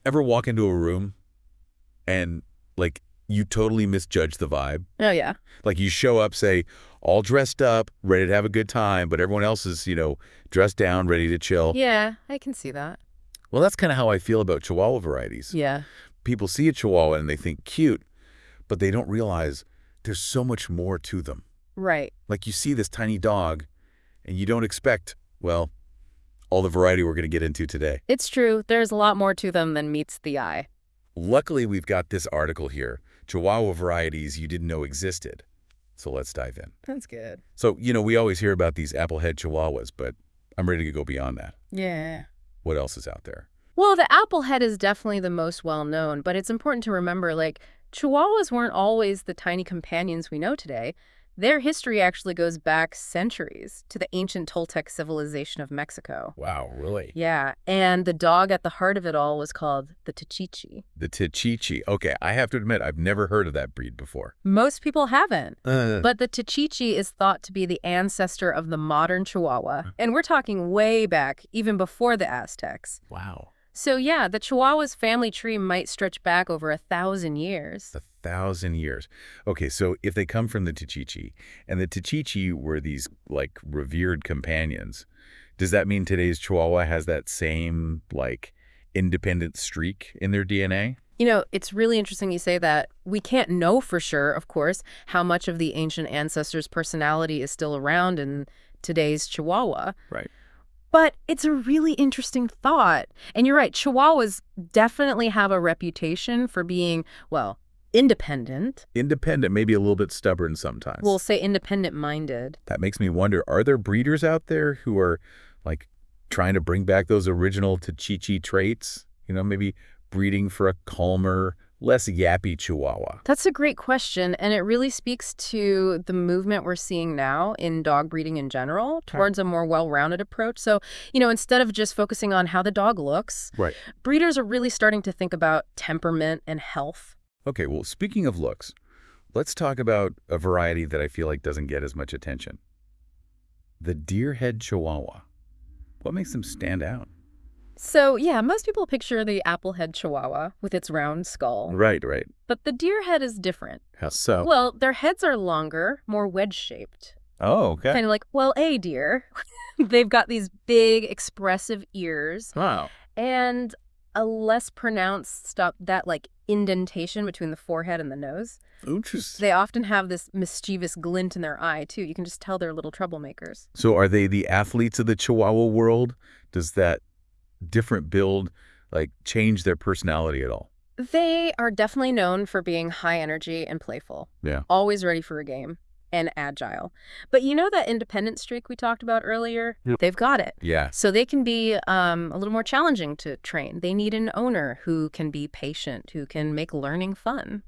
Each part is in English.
Ever walk into a room and, like, you totally misjudge the vibe? Oh, yeah. Like, you show up, say, all dressed up, ready to have a good time, but everyone else is, dressed down, ready to chill. Yeah, I can see that. Well, that's kind of how I feel about Chihuahua varieties. Yeah. People see a Chihuahua and they think cute, but they don't realize there's so much more to them. Right. Like, you see this tiny dog, and you don't expect, well, all the variety we're going to get into today. It's true. There's a lot more to them than meets the eye. Luckily, we've got this article here, Chihuahua varieties you didn't know existed. So let's dive in. That's good. So, we always hear about these applehead Chihuahuas, but I'm ready to go beyond that. Yeah. What else is out there? Well, the applehead is definitely the most well-known, but it's important to remember, Chihuahuas weren't always the tiny companions we know today. Their history actually goes back centuries to the ancient Toltec civilization of Mexico. Wow, really? Yeah, and the dog at the heart of it all was called the Tichichi. The Tichichi. Okay, I have to admit, I've never heard of that breed before. Most people haven't. Uh, But the Tichichi is thought to be the ancestor of the modern Chihuahua, and we're talking way back, even before the Aztecs. wow. So yeah, the Chihuahua's family tree might stretch back over 1,000 years. 1,000 years. Okay, so if they come from the Tichichi, and the Tichichi were these, like, revered companions, does that mean today's Chihuahua has that same, like, independent streak in their DNA? You know, it's really interesting you say that. We can't know for sure, of course, how much of the ancient ancestors' personality is still around in today's Chihuahua. Right. But it's a really interesting thought. And you're right, Chihuahuas definitely have a reputation for being, well, independent. Independent, maybe a little bit stubborn sometimes. We'll say independent-minded. That makes me wonder, are there breeders out there who are, like, trying to bring back those original Tichichi traits? Maybe breeding for a calmer, less yappy Chihuahua? That's a great question, and it really speaks to the movement we're seeing now in dog breeding in general towards a more well-rounded approach. So, instead of just focusing on how the dog looks, Right. breeders are really starting to think about temperament and health. Okay, well, speaking of looks, let's talk about a variety that I feel like doesn't get as much attention. The deer-head Chihuahua. What makes them stand out? So, yeah, most people picture the applehead Chihuahua with its round skull. Right. But the deer head is different. How so? Well, their heads are longer, more wedge-shaped. Oh, okay. Kind of like, well, a deer. They've got these big, expressive ears Wow. and a less pronounced indentation between the forehead and the nose. Interesting. They often have this mischievous glint in their eye, too. You can just tell they're little troublemakers. So are they the athletes of the Chihuahua world? Does that different build, like, change their personality at all? They are definitely known for being high energy and playful. Yeah. Always ready for a game and agile. But that independent streak we talked about earlier? Yep. They've got it. Yeah. So they can be a little more challenging to train. They need an owner who can be patient, who can make learning fun.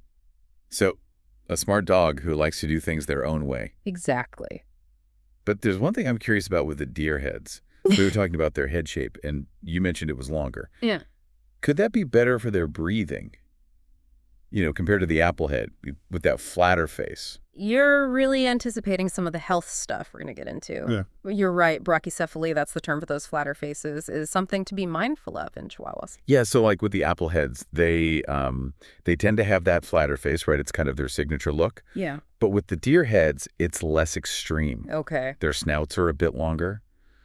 So a smart dog who likes to do things their own way. Exactly. But there's one thing I'm curious about with the deer heads. We were talking about their head shape, and you mentioned it was longer. Yeah. Could that be better for their breathing, compared to the applehead with that flatter face? You're really anticipating some of the health stuff we're going to get into. Yeah. You're right. Brachycephaly, that's the term for those flatter faces, is something to be mindful of in Chihuahuas. Yeah, so like with the appleheads, they tend to have that flatter face, right? It's kind of their signature look. Yeah. But with the deer heads, it's less extreme. Okay. Their snouts are a bit longer.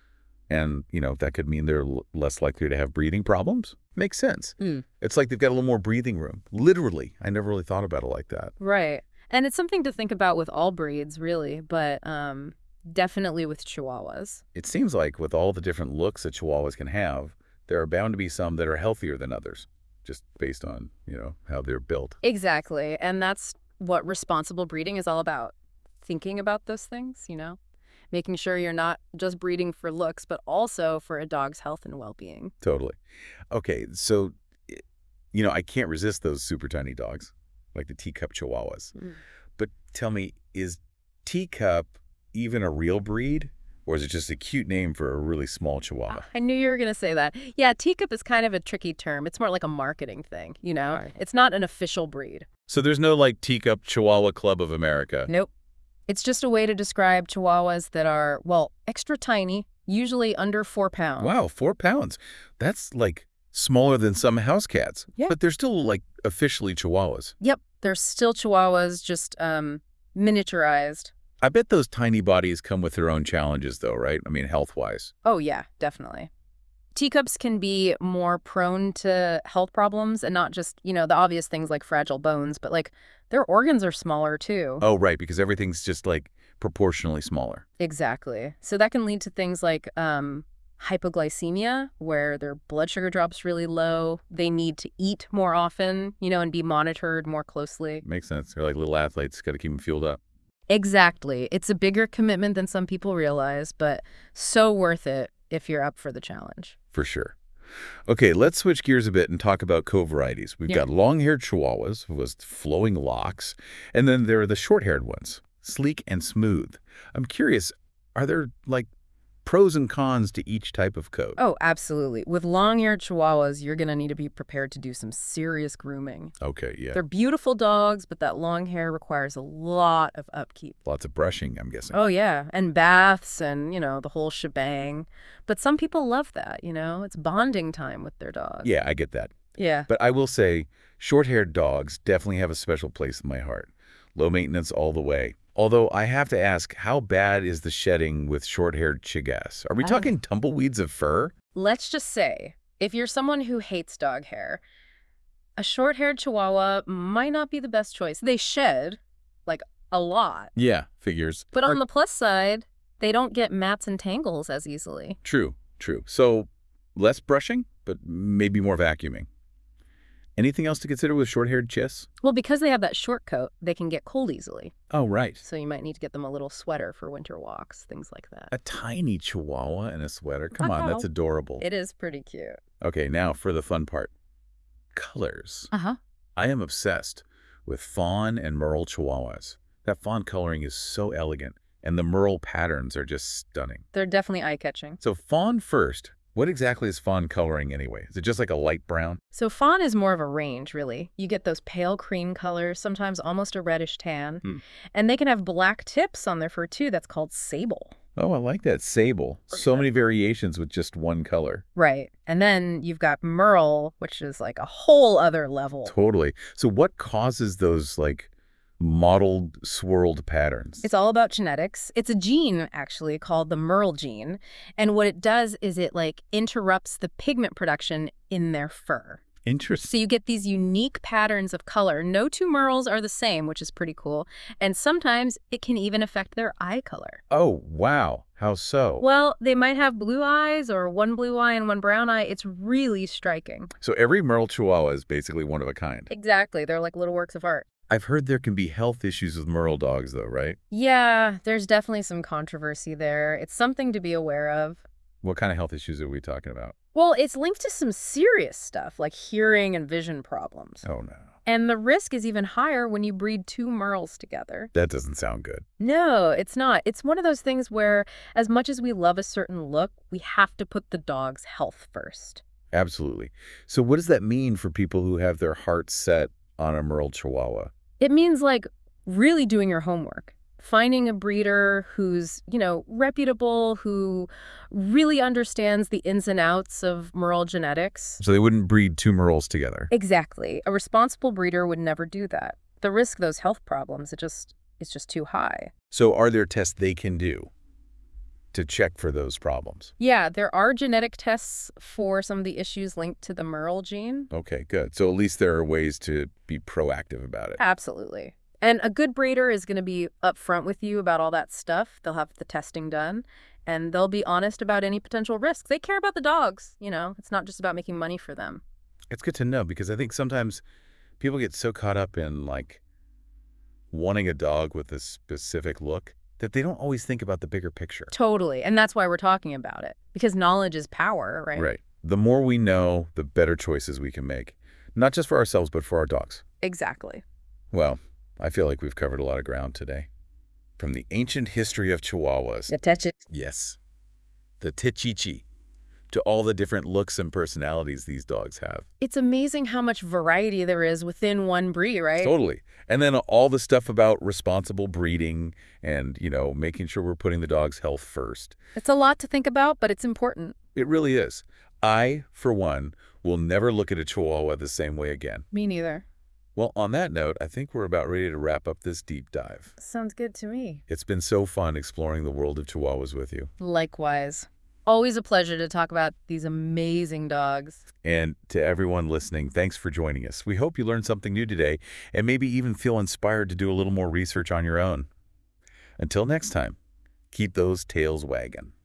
And, that could mean they're less likely to have breathing problems. Makes sense. Mm. It's like they've got a little more breathing room. Literally. I never really thought about it like that. Right. And it's something to think about with all breeds, really, but definitely with Chihuahuas. It seems like with all the different looks that Chihuahuas can have, there are bound to be some that are healthier than others, just based on, how they're built. Exactly. And that's what responsible breeding is all about. Thinking about those things, making sure you're not just breeding for looks, but also for a dog's health and well-being. Totally. Okay, so, I can't resist those super tiny dogs, like the teacup Chihuahuas. Mm. But tell me, is teacup even a real breed? Or is it just a cute name for a really small Chihuahua? I knew you were going to say that. Yeah, teacup is kind of a tricky term. It's more like a marketing thing, Right. It's not an official breed. So there's no, like, Teacup Chihuahua Club of America? Nope. It's just a way to describe Chihuahuas that are, well, extra tiny, usually under 4 pounds. Wow, 4 pounds. That's, like, Smaller than some house cats. Yeah. But they're still, like, officially Chihuahuas. Yep, they're still Chihuahuas, just miniaturized. I bet those tiny bodies come with their own challenges, though, right? I mean, health-wise. Oh, yeah, definitely. Teacups can be more prone to health problems and not just, the obvious things like fragile bones, but like their organs are smaller too. Oh, right, because everything's just, like, proportionally smaller. Exactly. So that can lead to things like hypoglycemia, where their blood sugar drops really low. They need to eat more often, and be monitored more closely. Makes sense. They're like little athletes. Got to keep them fueled up. Exactly. It's a bigger commitment than some people realize, but so worth it if you're up for the challenge. For sure. Okay, let's switch gears a bit and talk about co-varieties. We've got long-haired Chihuahuas with flowing locks, and then there are the short-haired ones, sleek and smooth. I'm curious, are there, like, pros and cons to each type of coat? Oh, absolutely. With long-haired Chihuahuas, you're going to need to be prepared to do some serious grooming. Okay, yeah. They're beautiful dogs, but that long hair requires a lot of upkeep. Lots of brushing, I'm guessing. Oh, yeah. And baths and, the whole shebang. But some people love that, It's bonding time with their dog. Yeah, I get that. Yeah. But I will say, short-haired dogs definitely have a special place in my heart. Low maintenance all the way. Although I have to ask, how bad is the shedding with short-haired Chigas? Are we talking tumbleweeds of fur? Let's just say, if you're someone who hates dog hair, a short-haired Chihuahua might not be the best choice. They shed, like, a lot. Yeah, figures. But on the plus side, they don't get mats and tangles as easily. True, true. So less brushing, but maybe more vacuuming. Anything else to consider with short-haired Chis? Well, because they have that short coat, they can get cold easily. Oh, right. So you might need to get them a little sweater for winter walks, things like that. A tiny Chihuahua in a sweater? Come on, that's adorable. It is pretty cute. Okay, now for the fun part. Colors. Uh-huh. I am obsessed with fawn and merle Chihuahuas. That fawn coloring is so elegant, and the merle patterns are just stunning. They're definitely eye-catching. So fawn first. What exactly is fawn coloring anyway? Is it just like a light brown? So fawn is more of a range, really. You get those pale cream colors, sometimes almost a reddish tan. And they can have black tips on their fur, too. That's called sable. Oh, I like that. Sable. So many variations with just one color. Right. And then you've got merle, which is like a whole other level. Totally. So what causes those, like, mottled, swirled patterns? It's all about genetics. It's a gene, actually, called the merle gene. And what it does is it, like, interrupts the pigment production in their fur. Interesting. So you get these unique patterns of color. No two merles are the same, which is pretty cool. And sometimes it can even affect their eye color. Oh, wow. How so? Well, they might have blue eyes or one blue eye and one brown eye. It's really striking. So every merle Chihuahua is basically one of a kind. Exactly. They're like little works of art. I've heard there can be health issues with merle dogs, though, right? Yeah, there's definitely some controversy there. It's something to be aware of. What kind of health issues are we talking about? Well, it's linked to some serious stuff like hearing and vision problems. Oh, no. And the risk is even higher when you breed two merles together. That doesn't sound good. No, it's not. It's one of those things where as much as we love a certain look, we have to put the dog's health first. Absolutely. So what does that mean for people who have their hearts set on a merle Chihuahua? It means, like, really doing your homework. Finding a breeder who's, reputable, who really understands the ins and outs of merle genetics. So they wouldn't breed two merles together? Exactly. A responsible breeder would never do that. The risk of those health problems, it's just too high. So are there tests they can do to check for those problems? Yeah, there are genetic tests for some of the issues linked to the merle gene. Okay, good. So at least there are ways to be proactive about it. Absolutely. And a good breeder is going to be upfront with you about all that stuff. They'll have the testing done, and they'll be honest about any potential risks. They care about the dogs, It's not just about making money for them. It's good to know because I think sometimes people get so caught up in, like, wanting a dog with a specific look that they don't always think about the bigger picture. Totally. And that's why we're talking about it. Because knowledge is power, right? Right. The more we know, the better choices we can make. Not just for ourselves, but for our dogs. Exactly. Well, I feel like we've covered a lot of ground today. From the ancient history of Chihuahuas. The Techichi. Yes. The Techichi. To all the different looks and personalities these dogs have. It's amazing how much variety there is within one breed, right? Totally. And then all the stuff about responsible breeding and, making sure we're putting the dog's health first. It's a lot to think about, but it's important. It really is. I, for one, We'll never look at a Chihuahua the same way again. Me neither. Well, on that note, I think we're about ready to wrap up this deep dive. Sounds good to me. It's been so fun exploring the world of Chihuahuas with you. Likewise. Always a pleasure to talk about these amazing dogs. And to everyone listening, thanks for joining us. We hope you learned something new today and maybe even feel inspired to do a little more research on your own. Until next time, keep those tails wagging.